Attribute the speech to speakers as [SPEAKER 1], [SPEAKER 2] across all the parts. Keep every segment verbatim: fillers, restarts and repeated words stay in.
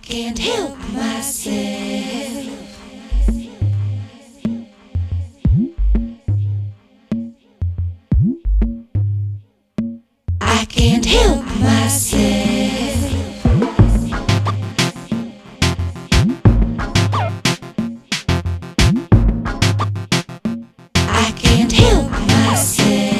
[SPEAKER 1] can't help myself. I can't help myself. I can't help myself.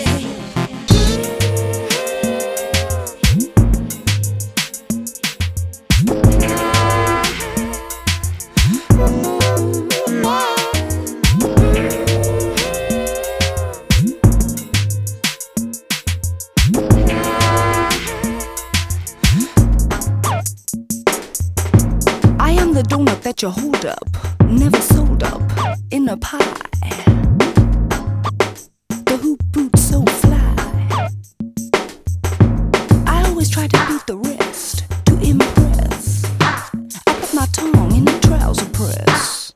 [SPEAKER 2] I am the donut that you hold up, never sold up in a pie. The hoop boot so fly. I always try to beat the rest, to impress. I put my tongue in the trouser press.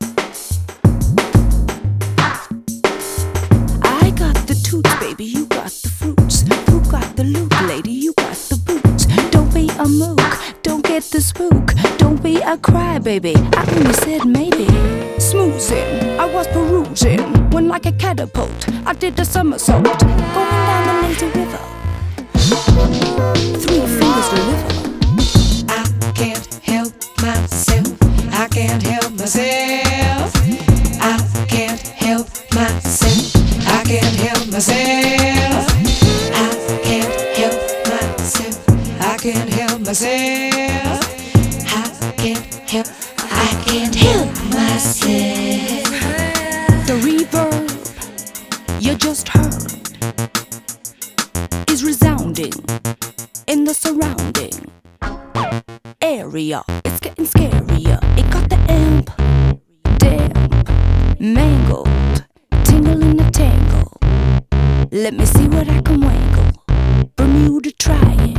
[SPEAKER 2] I got the toots, baby, you got the fruits. Who got the loot, lady, you got the boots. Don't be a mook, don't get the spook. Don't be a crybaby, I only said maybe. Smoozing, I was perusing, when like a catapult, I did a somersault. Going down the lazy river, three fingers deliver.
[SPEAKER 1] I can't help myself. I can't help myself. I can't help myself. I can't help myself. I can't help myself. I can't help myself. I can't help. I can't help myself.
[SPEAKER 2] The reverb you just heard is resounding in the surrounding area. It's getting scarier. It got the amp damp, mangled, tingle in the tangle. Let me see what I can wangle. Bermuda Triangle.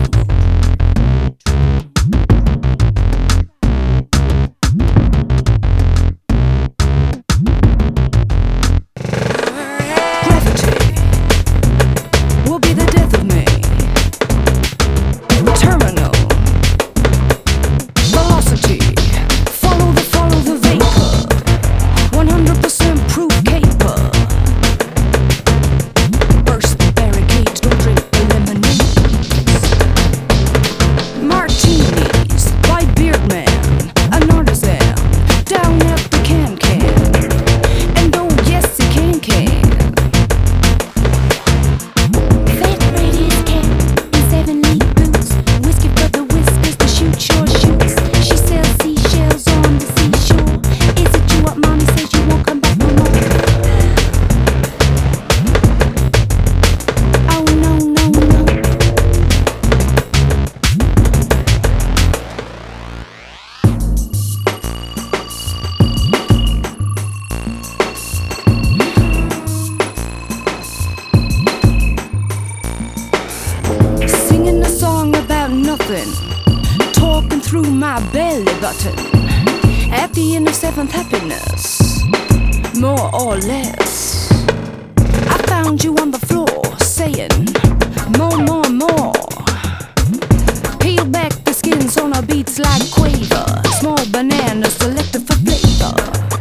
[SPEAKER 2] Talking through my belly button at the end of seventh happiness, more or less. I found you on the floor saying more, more, more. Peel back the skins on our beats like Quaver. Small bananas selected for flavor.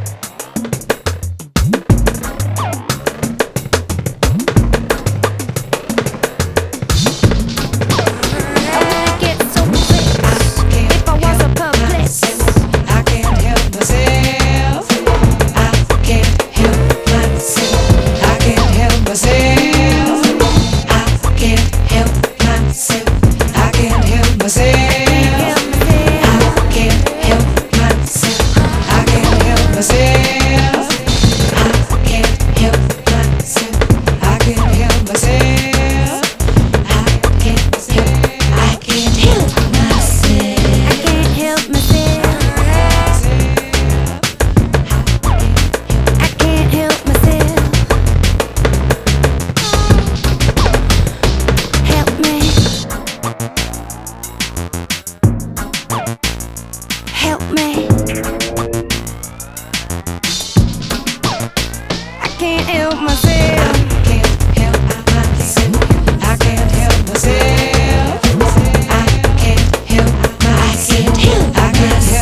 [SPEAKER 2] Help me. I can't help myself.
[SPEAKER 1] I can't help myself. I can't help myself. I can't help myself. I can't help myself.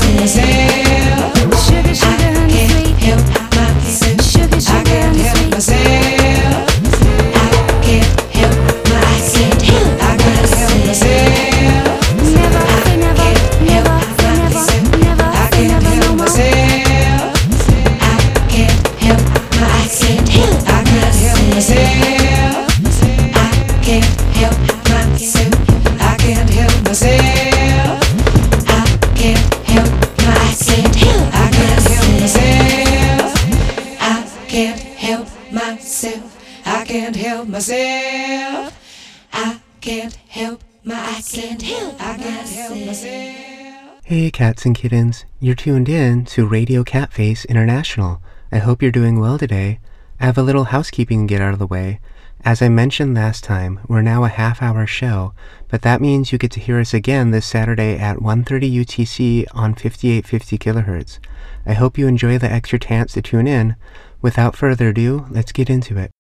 [SPEAKER 1] myself. I can't help my, I can't help, I can't help myself.
[SPEAKER 3] Hey cats and kittens, you're tuned in to Radio Catface International. I hope you're doing well today. I have a little housekeeping to get out of the way. As I mentioned last time, we're now a half-hour show, but that means you get to hear us again this Saturday at one thirty U T C on fifty-eight fifty kilohertz. I hope you enjoy the extra chance to tune in. Without further ado, let's get into it.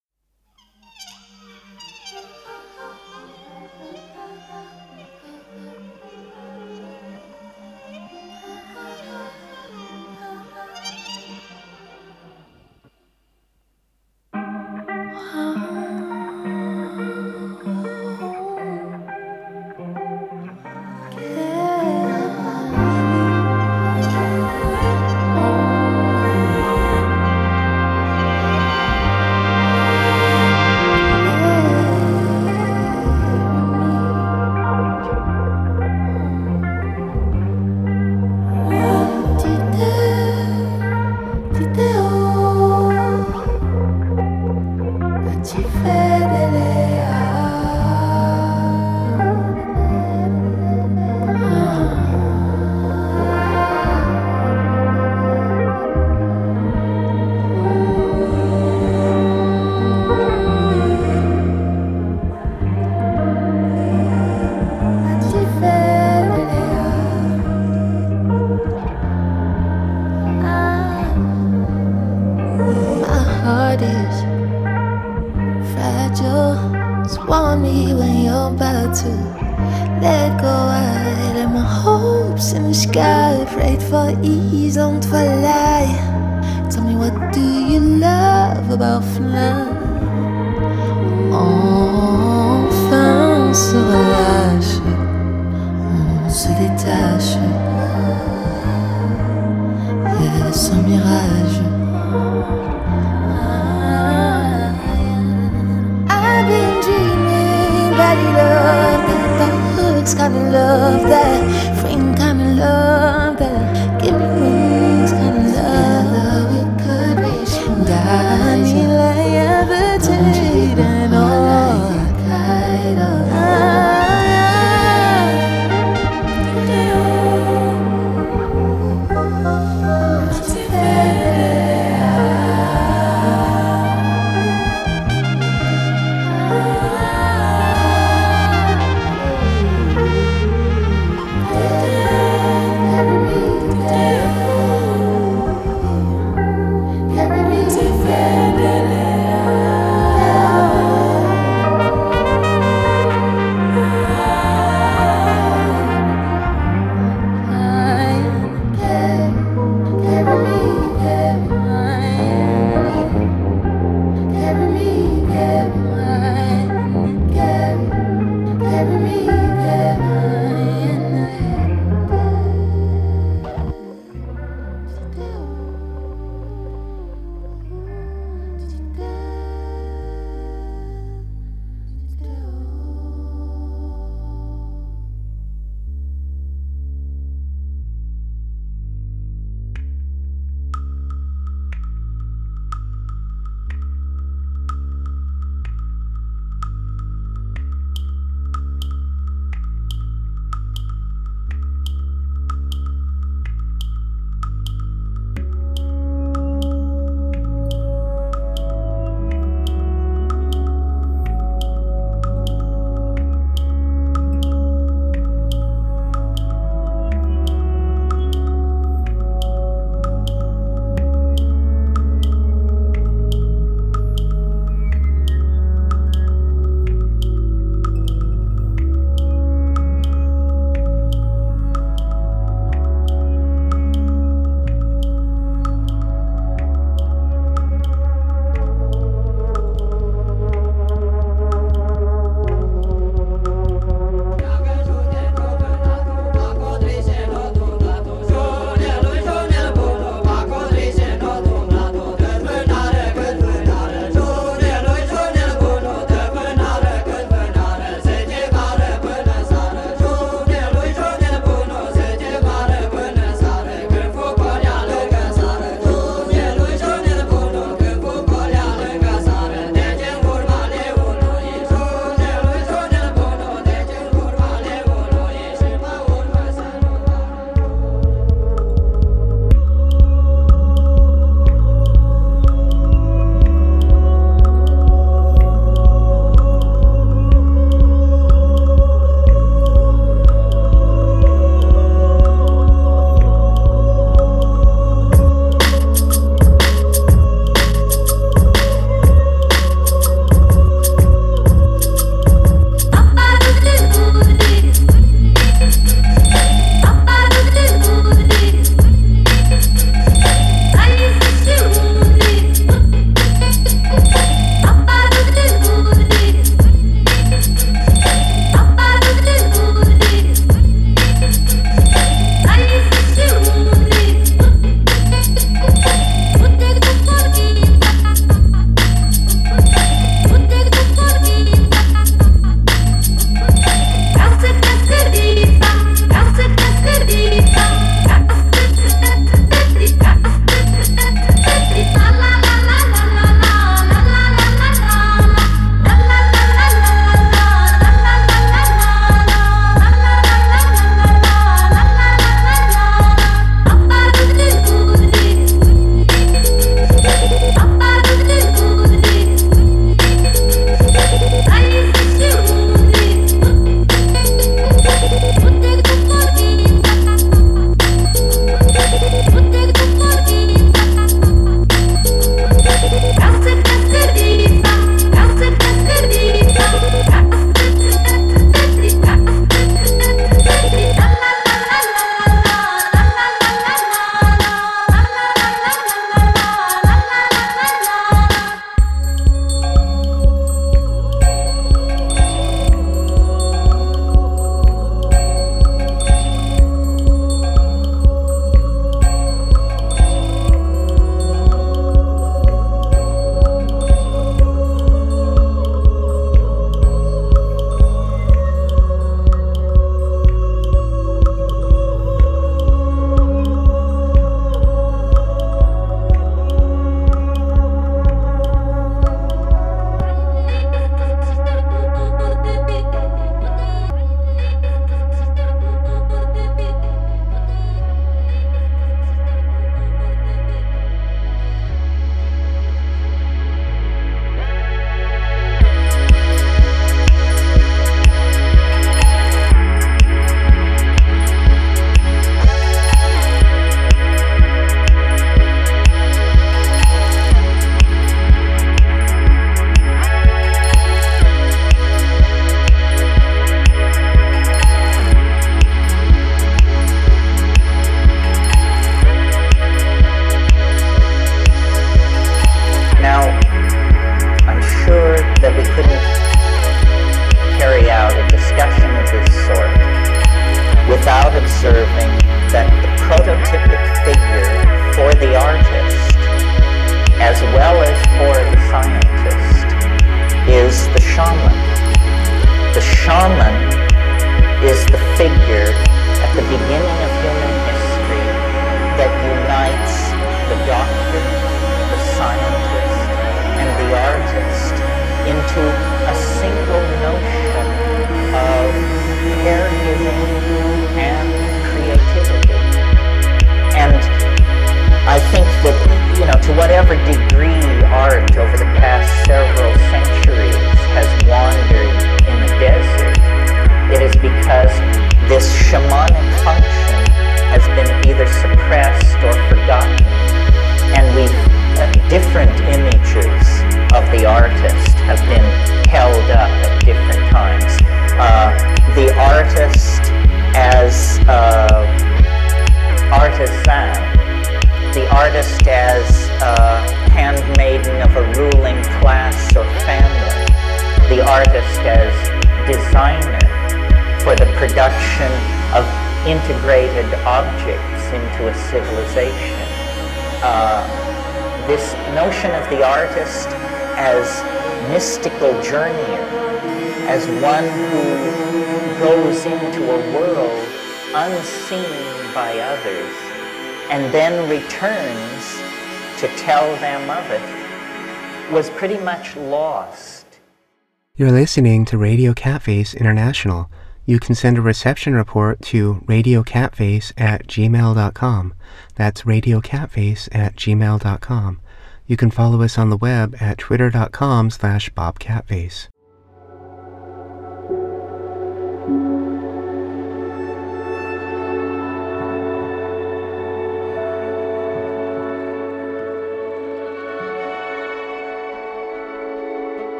[SPEAKER 4] production of integrated objects into a civilization. Uh, this notion of the artist as mystical journeyer, as one who goes into a world unseen by others and then returns to tell them of it, was pretty much lost.
[SPEAKER 3] You're listening to Radio Catface International. You can send a reception report to radiocatface at gmail dot com. That's radiocatface at gmail dot com. You can follow us on the web at twitter dot com slash bobcatface.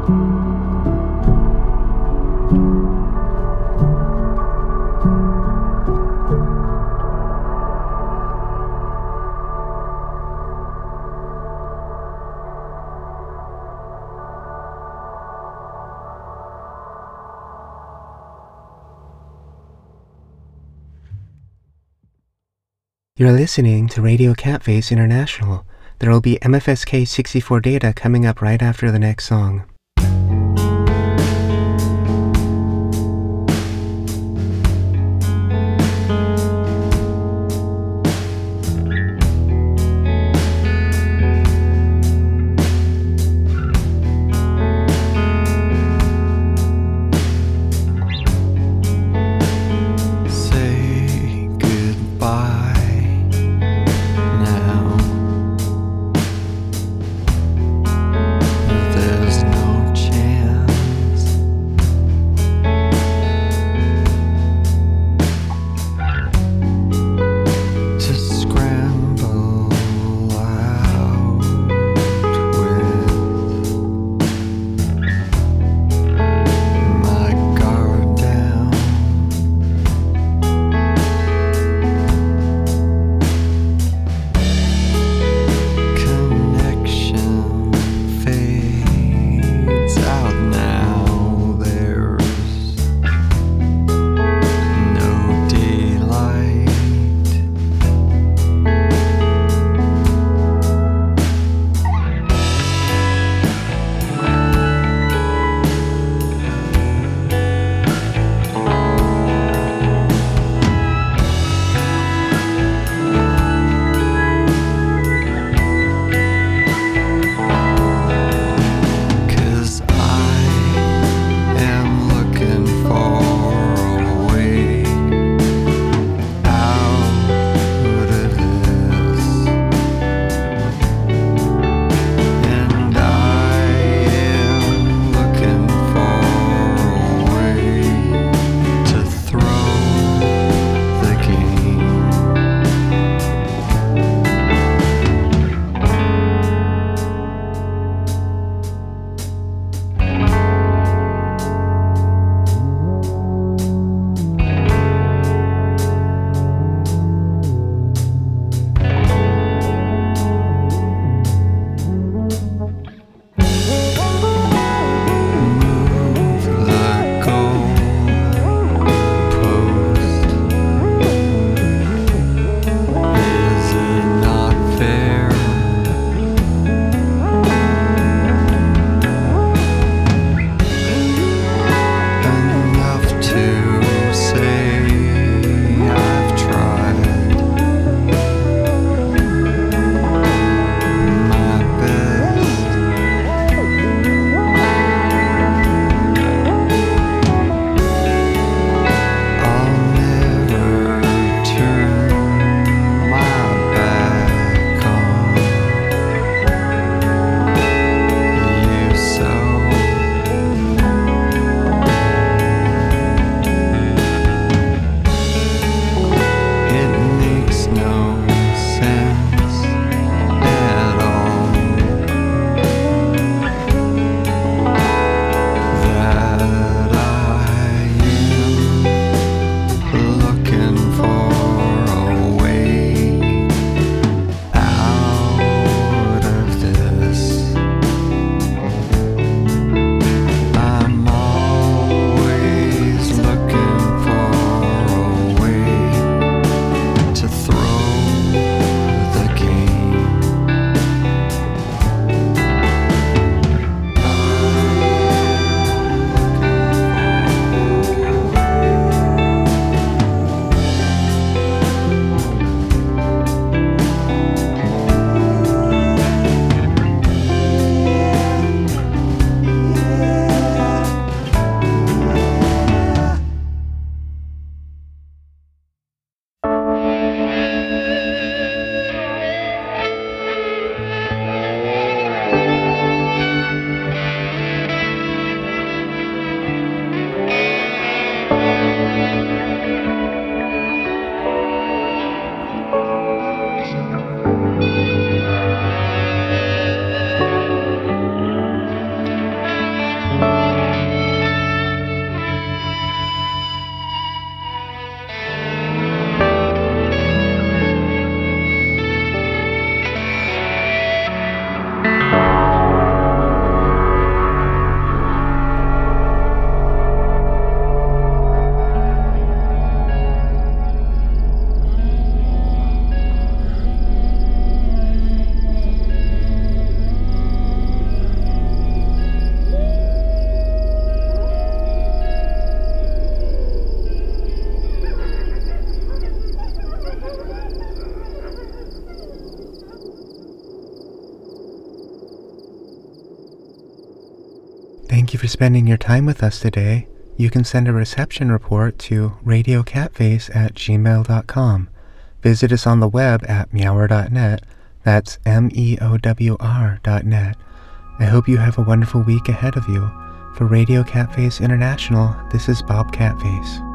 [SPEAKER 3] You're listening to Radio Catface International. There will be M F S K sixty-four data coming up right after the next song.
[SPEAKER 5] There's no
[SPEAKER 3] Thank you for spending your time with us today. You can send a reception report to radio catface at gmail dot com. Visit us on the web at meowr dot net. That's M E O W R dot net. I hope you have a wonderful week ahead of you. For Radio Catface International, this is Bob Catface.